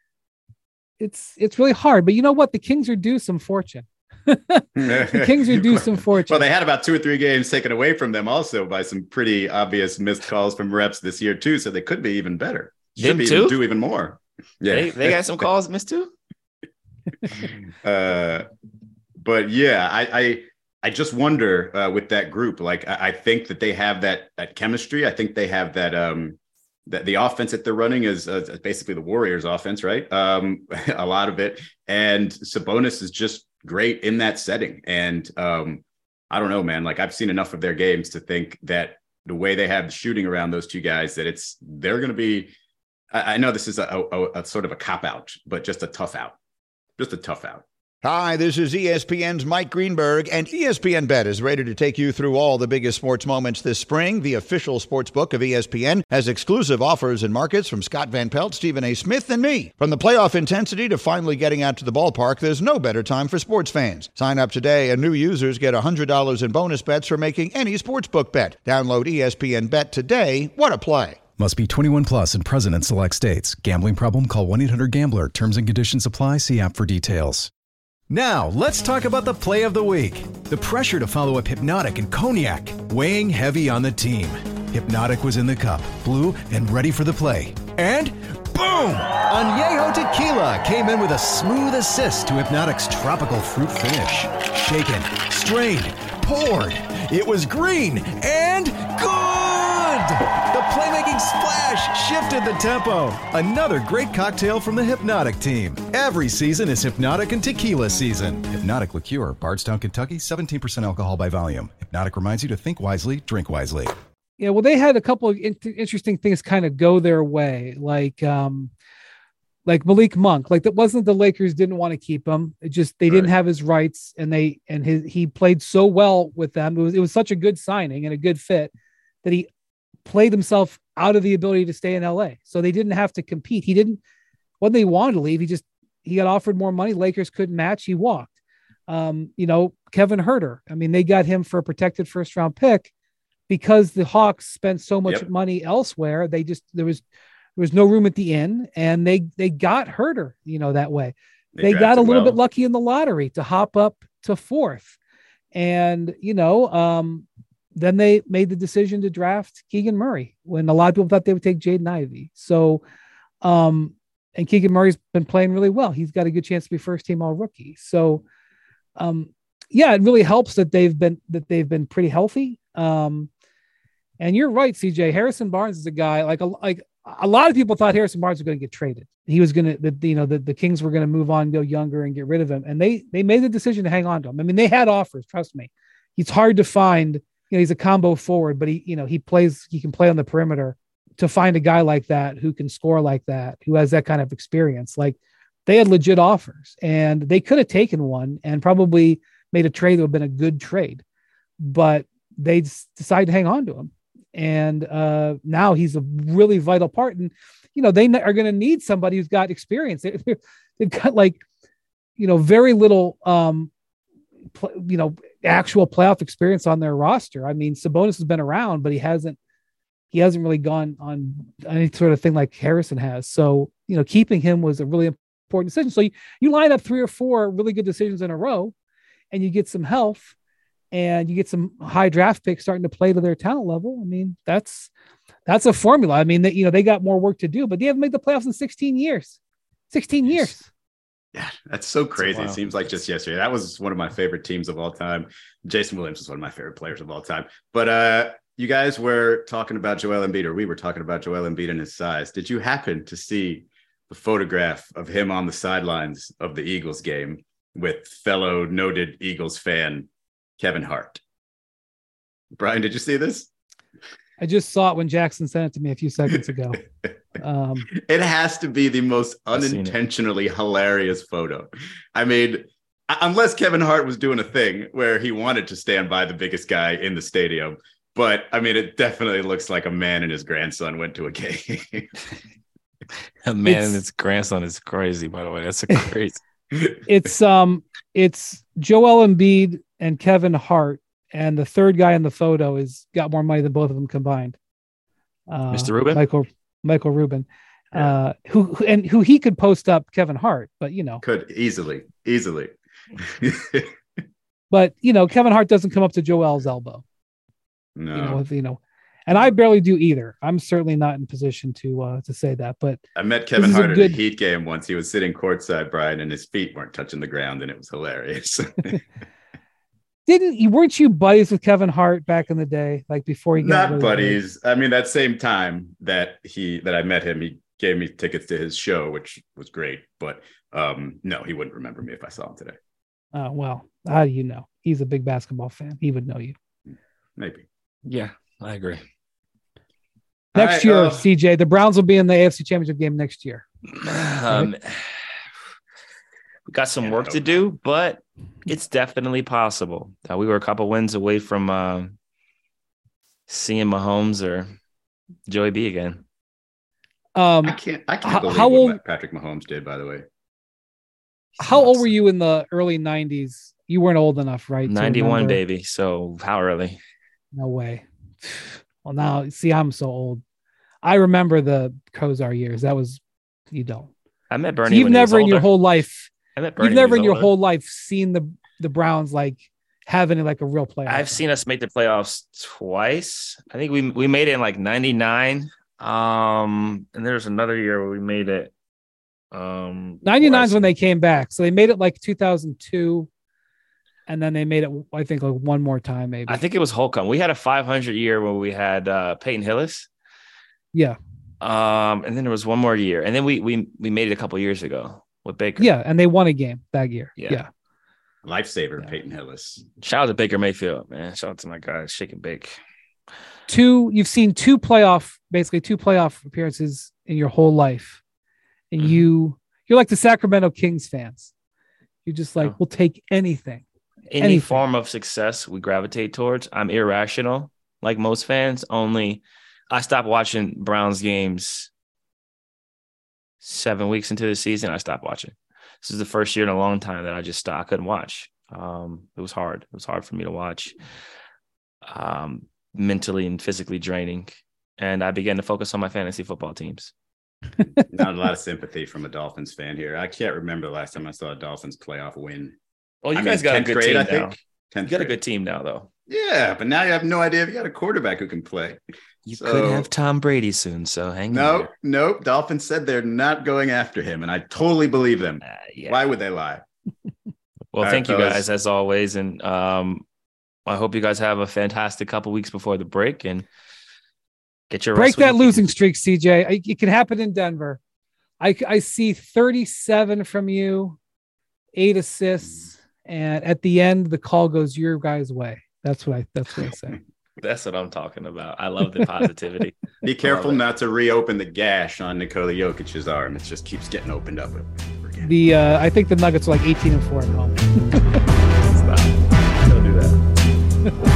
it's, it's really hard, but you know what? The Kings are due some fortune. The Kings are due some fortune. Well, they had about two or three games taken away from them also by some pretty obvious missed calls from reps this year too. So they could be even better. Should be even, do even more. Yeah. They, they got some calls missed too. uh, but yeah, I, I, I just wonder uh, with that group, like, I, I think that they have that, that chemistry. I think they have that, um, that the offense that they're running is uh, basically the Warriors offense, right? Um, a lot of it. And Sabonis is just great in that setting. And um, I don't know, man, like I've seen enough of their games to think that the way they have the shooting around those two guys, that it's, they're going to be, I, I know this is a, a, a sort of a cop out, but just a tough out, just a tough out. Hi, this is E S P N's Mike Greenberg, and E S P N Bet is ready to take you through all the biggest sports moments this spring. The official sports book of E S P N has exclusive offers and markets from Scott Van Pelt, Stephen A. Smith, and me. From the playoff intensity to finally getting out to the ballpark, there's no better time for sports fans. Sign up today, and new users get one hundred dollars in bonus bets for making any sportsbook bet. Download E S P N Bet today. What a play. Must be twenty-one plus and present in select states. Gambling problem? Call one eight hundred gambler. Terms and conditions apply. See app for details. Now, let's talk about the play of the week. The pressure to follow up Hypnotic and Cognac, weighing heavy on the team. Hypnotic was in the cup, blue, and ready for the play. And boom! Añejo Tequila came in with a smooth assist to Hypnotic's tropical fruit finish. Shaken, strained, poured. It was green and good! The playmaking splash shifted the tempo. Another great cocktail from the Hypnotic team. Every season is Hypnotic and Tequila season. Hypnotic Liqueur, Bardstown, Kentucky, seventeen percent alcohol by volume. Hypnotic reminds you to think wisely, drink wisely. Yeah, well, they had a couple of in- interesting things kind of go their way, like um, like Malik Monk. Like that wasn't the Lakers didn't want to keep him. It just they didn't Right. have his rights, and they and his he played so well with them. It was it was such a good signing and a good fit that he played himself out of the ability to stay in L A. So they didn't have to compete. He didn't when they wanted to leave. He just he got offered more money. Lakers couldn't match. He walked. Um, you know, Kevin Huerter. I mean, they got him for a protected first round pick. Because the Hawks spent so much Yep. money elsewhere, they just there was there was no room at the inn, and they they got Herter, you know, that way. They, they got a drafted little well. bit lucky in the lottery to hop up to fourth, and you know, um, then they made the decision to draft Keegan Murray when a lot of people thought they would take Jaden Ivey. So, um, and Keegan Murray's been playing really well. He's got a good chance to be first team all rookie. So, um, yeah, it really helps that they've been that they've been pretty healthy. Um, And you're right, C J. Harrison Barnes is a guy like a, like a lot of people thought Harrison Barnes was going to get traded. He was going to, you know, the, the Kings were going to move on, go younger and get rid of him. And they, they made the decision to hang on to him. I mean, they had offers, trust me. He's hard to find, you know, he's a combo forward, but he, you know, he plays, he can play on the perimeter. To find a guy like that, who can score like that, who has that kind of experience, like they had legit offers and they could have taken one and probably made a trade that would have been a good trade, but they decided to hang on to him. And uh, now he's a really vital part. And, you know, they are going to need somebody who's got experience. They, they've got like, you know, very little, um, pl- you know, actual playoff experience on their roster. I mean, Sabonis has been around, but he hasn't, he hasn't really gone on any sort of thing like Harrison has. So, you know, keeping him was a really important decision. So you, you line up three or four really good decisions in a row and you get some health and you get some high draft picks starting to play to their talent level. I mean, that's, that's a formula. I mean, that, you know, they got more work to do, but they haven't made the playoffs in sixteen years, sixteen years. Yeah, that's so crazy. Wow. It seems like just yesterday. That was one of my favorite teams of all time. Jason Williams was one of my favorite players of all time. But, uh, you guys were talking about Joel Embiid, or we were talking about Joel Embiid and his size. Did you happen to see the photograph of him on the sidelines of the Eagles game with fellow noted Eagles fan Kevin Hart? Brian, did you see this? I just saw it when Jackson sent it to me a few seconds ago. Um, it has to be the most unintentionally hilarious photo. I mean, unless Kevin Hart was doing a thing where he wanted to stand by the biggest guy in the stadium. But I mean, it definitely looks like a man and his grandson went to a game. A man It's- and his grandson is crazy, by the way. That's a crazy. it's um, it's Joel Embiid and Kevin Hart, and the third guy in the photo is got more money than both of them combined. Uh, Mister Rubin? Michael Yeah. Michael Rubin, uh, who who- and who he could post up Kevin Hart, but you know, Could easily, easily. but you know, Kevin Hart doesn't come up to Joel's elbow. No. You know, with, you know, and I barely do either. I'm certainly not in position to uh, to say that, but I met Kevin is a Hart at good- a Heat game once. He was sitting courtside, Brian, and his feet weren't touching the ground, and it was hilarious. didn't you weren't you buddies with Kevin Hart back in the day, like before he got Not really big? buddies. I mean, that same time that he that I met him, he gave me tickets to his show, which was great. But um, no, he wouldn't remember me if I saw him today. Oh well, how do you know? He's a big basketball fan. He would know you. Maybe. Yeah, I agree. Next right, year, uh, C J, the Browns will be in the A F C Championship game next year. Um, we got some Yeah, work I to don't do, but it's definitely possible. Uh, we were a couple wins away from uh, seeing Mahomes or Joey B again. Um, I can't. I can't How- believe how what old- Patrick Mahomes did. By the way, how old were you in the early nineties? You weren't old enough, right? to ninety-one, remember- baby. So how early? No way. Well, now see, I'm so old. I remember the Kozar years. That was you don't. I met So Bernie. you've when he was never in your older. whole life. I met Bernie You've when he never was in your older. whole life seen the the Browns like having like a real playoff. I've seen us make the playoffs twice. I think we we made it in like ninety-nine. Um, and there's another year where we made it. Um, ninety-nine is twice. when they came back. So they made it like two thousand two. And then they made it, I think, like one more time, maybe. I think it was Holcomb. We had a five hundred year where we had uh, Peyton Hillis. Yeah. Um, and then there was one more year, and then we we we made it a couple years ago with Baker. Yeah. And they won a game that year. Yeah. Yeah. lifesaver, Yeah. Peyton Hillis. Shout out to Baker Mayfield, man. Shout out to my guy, Shake and Bake. Two, you've seen two playoff, basically two playoff appearances in your whole life. And Mhm. you, you're like the Sacramento Kings fans. You're just like, Oh. we'll take anything. Any Anything. form of success we gravitate towards. I'm irrational, like most fans. Only I stopped watching Browns games seven weeks into the season. I stopped watching. This is the first year in a long time that I just stopped. I couldn't watch. Um, it was hard. It was hard for me to watch. Um, mentally and physically draining. And I began to focus on my fantasy football teams. Not a lot of sympathy from a Dolphins fan here. I can't remember the last time I saw a Dolphins playoff win. Well, you I guys mean, got a tenth good grade, team I now. think. You tenth got a grade. good team now, though. Yeah, but now you have no idea if you got a quarterback who can play. You So- could have Tom Brady soon, so hang No, on. no. Dolphins said they're not going after him, and I totally believe them. Uh, yeah. Why would they lie? Well, All thank right, you fellas. guys as always, and um, I hope you guys have a fantastic couple weeks before the break, and Get your break rest when that you losing can. streak, C J. I, it can happen in Denver. I, I see thirty-seven from you, eight assists, and at the end, the call goes your guys' way. That's what I. That's what I say. That's what I'm talking about. I love the positivity. Be careful not to reopen the gash on Nikola Jokic's arm. It just keeps getting opened up again. The uh, I think the Nuggets are like eighteen and four at home. Stop. Don't do that.